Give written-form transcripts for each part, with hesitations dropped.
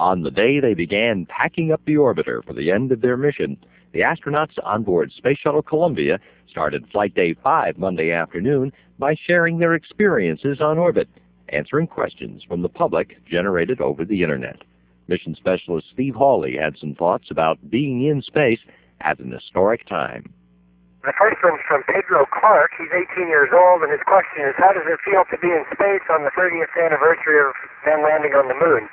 On the day they began packing up the orbiter for the end of their mission, the astronauts on board Space Shuttle Columbia started Flight Day 5 Monday afternoon by sharing their experiences on orbit, answering questions from the public generated over the Internet. Mission Specialist Steve Hawley had some thoughts about being in space at an historic time. The first one's from Pedro Clark. He's 18 years old, and his question is, how does it feel to be in space on the 30th anniversary of man landing on the moon?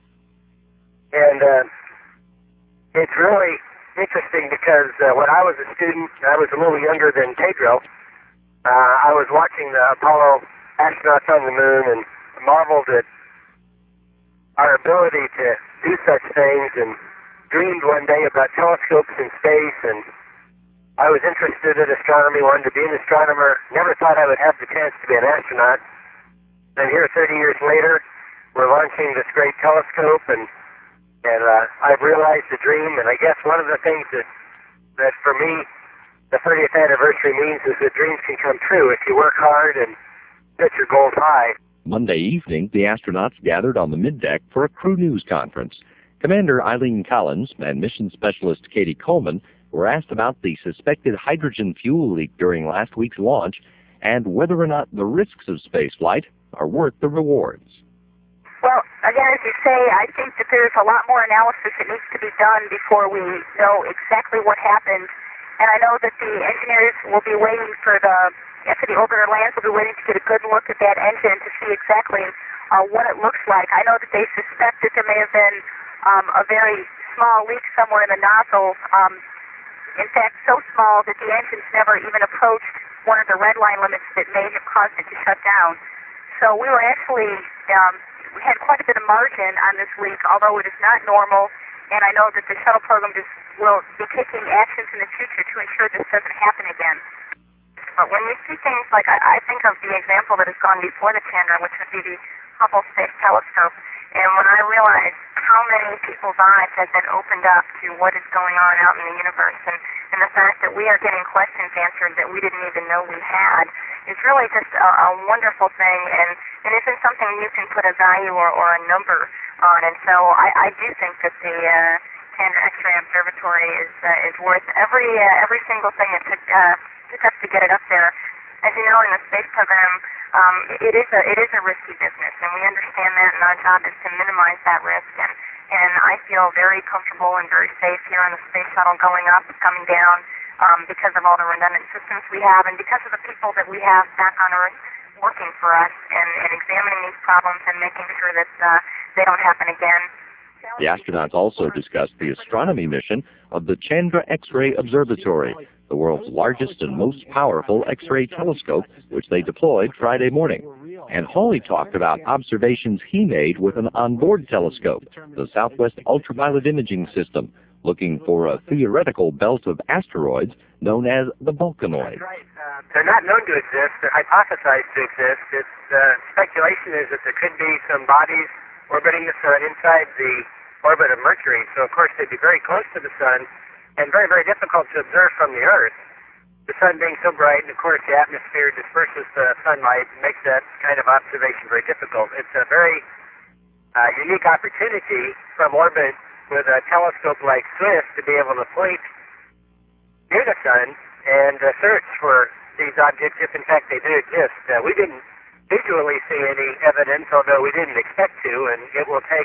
And it's really interesting because when I was a student, I was a little younger than Pedro. I was watching the Apollo astronauts on the moon and marveled at our ability to do such things, and dreamed one day about telescopes in space, and I was interested in astronomy, wanted to be an astronomer, never thought I would have the chance to be an astronaut. And here 30 years later, we're launching this great telescope, and I've realized the dream, and I guess one of the things that for me the 30th anniversary means is that dreams can come true if you work hard and set your goals high. Monday evening, the astronauts gathered on the middeck for a crew news conference. Commander Eileen Collins and Mission Specialist Katie Coleman were asked about the suspected hydrogen fuel leak during last week's launch and whether or not the risks of spaceflight are worth the rewards. Well, again, as you say, I think that there's a lot more analysis that needs to be done before we know exactly what happened. And I know that the engineers will be waiting for after the orbiter lands, will be waiting to get a good look at that engine to see exactly what it looks like. I know that they suspect that there may have been a very small leak somewhere in the nozzle. In fact, so small that the engines never even approached one of the red line limits that may have caused it to shut down. So we were actually, we had quite a bit of margin on this leak, although it is not normal, and I know that the shuttle program will be taking actions in the future to ensure this doesn't happen again. But when you see things like, I think of the example that has gone before the Chandra, which would be the Hubble Space Telescope, and when I realized how many people's eyes have been opened up to what is going on out in the universe, and the fact that we are getting questions answered that we didn't even know we had, is really just a wonderful thing, and isn't something you can put a value or a number on. And so I do think that the Chandra X-ray Observatory is worth every single thing it took us to get it up there. As you know, in the space program, it is a risky business, and we understand that, and our job is to minimize that risk. And I feel very comfortable and very safe here on the space shuttle, going up, coming down, because of all the redundant systems we have, and because of the people that we have back on Earth working for us and examining these problems and making sure that they don't happen again. The astronauts also discussed the astronomy mission of the Chandra X-ray Observatory, the world's largest and most powerful X-ray telescope, which they deployed Friday morning. And Hawley talked about observations he made with an onboard telescope, the Southwest Ultraviolet Imaging System, looking for a theoretical belt of asteroids known as the Vulcanoid. That's right. They're not known to exist. They're hypothesized to exist. It's speculation is that there could be some bodies orbiting the sun inside the orbit of Mercury. So, of course, they'd be very close to the sun and very, very difficult to observe from the Earth. The sun being so bright, and of course the atmosphere disperses the sunlight and makes that kind of observation very difficult. It's a very unique opportunity from orbit with a telescope like SWIFT to be able to point near the sun and search for these objects if in fact they do exist. We didn't visually see any evidence, although we didn't expect to, and it will take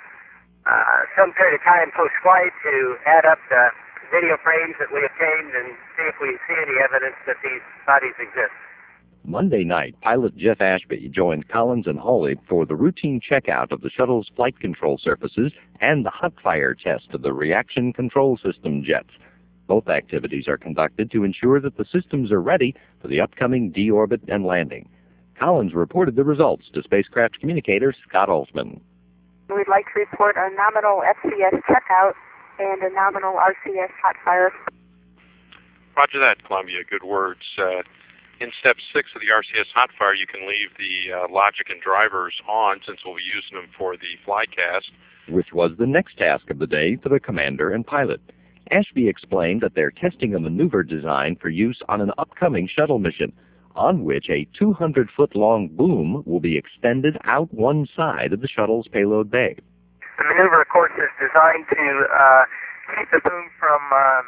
some period of time post-flight to add up the video frames that we obtained and see if we see any evidence that these bodies exist. Monday night, pilot Jeff Ashby joined Collins and Hawley for the routine checkout of the shuttle's flight control surfaces and the hot fire test of the reaction control system jets. Both activities are conducted to ensure that the systems are ready for the upcoming deorbit and landing. Collins reported the results to spacecraft communicator Scott Altman. We'd like to report a nominal FCS checkout and a nominal RCS hot fire. Roger that, Columbia. Good words. In step 6 of the RCS hot fire, you can leave the logic and drivers on since we'll be using them for the flycast, which was the next task of the day for the commander and pilot. Ashby explained that they're testing a maneuver design for use on an upcoming shuttle mission, on which a 200-foot-long boom will be extended out one side of the shuttle's payload bay. The maneuver, of course, is designed to keep the boom from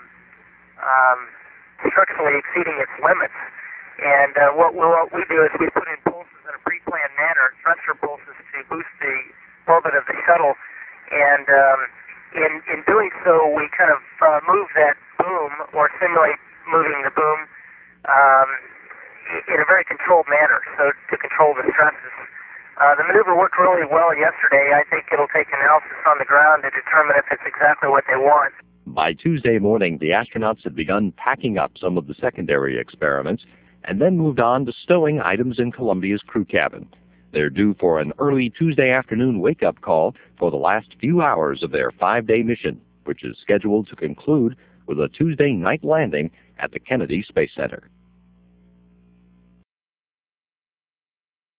structurally exceeding its limits. And what we do is we put in pulses in a pre-planned manner, thruster pulses to boost the orbit of the shuttle. And in doing so, we kind of move that boom, or simulate moving the boom, in a very controlled manner, so to control the stresses. The maneuver worked really well yesterday. I think it'll take analysis on the ground to determine if it's exactly what they want. By Tuesday morning, the astronauts had begun packing up some of the secondary experiments and then moved on to stowing items in Columbia's crew cabin. They're due for an early Tuesday afternoon wake-up call for the last few hours of their 5-day mission, which is scheduled to conclude with a Tuesday night landing at the Kennedy Space Center.